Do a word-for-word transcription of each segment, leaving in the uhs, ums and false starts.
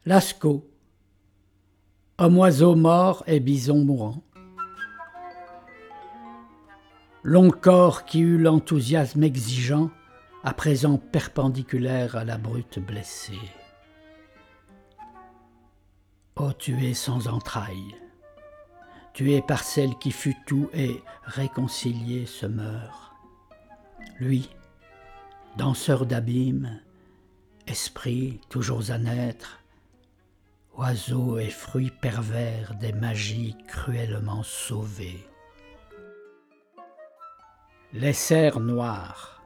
Lascaux, homme oiseau mort et bison mourant. Long corps qui eut l'enthousiasme exigeant, à présent perpendiculaire à la brute blessée. Ô tué sans entrailles, tué par celle qui fut tout et réconcilié se meurt. Lui, danseur d'abîme, esprit toujours à naître, oiseau et fruit pervers des magies cruellement sauvées. Les cerfs noirs.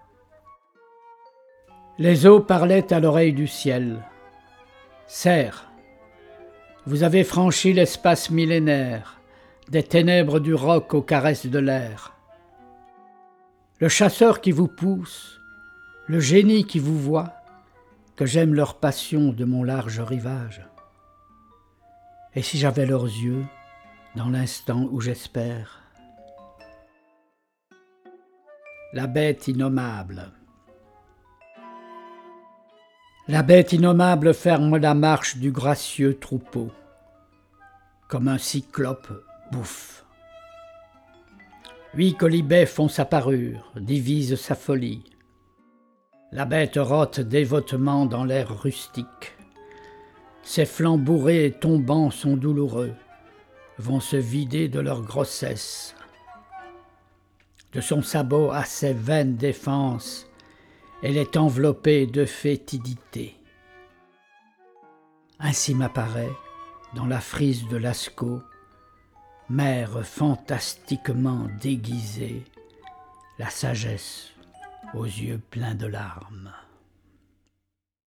Les eaux parlaient à l'oreille du ciel. Cerfs, vous avez franchi l'espace millénaire, des ténèbres du roc aux caresses de l'air. Le chasseur qui vous pousse, le génie qui vous voit, que j'aime leur passion de mon large rivage. Et si j'avais leurs yeux, dans l'instant où j'espère? La bête innommable. La bête innommable ferme la marche du gracieux troupeau, comme un cyclope bouffe. Huit colibets font sa parure, divisent sa folie. La bête rote dévotement dans l'air rustique. Ses flancs bourrés et tombants sont douloureux, vont se vider de leur grossesse. De son sabot à ses vaines défenses, elle est enveloppée de fétidité. Ainsi m'apparaît, dans la frise de Lascaux, mère fantastiquement déguisée, la sagesse aux yeux pleins de larmes.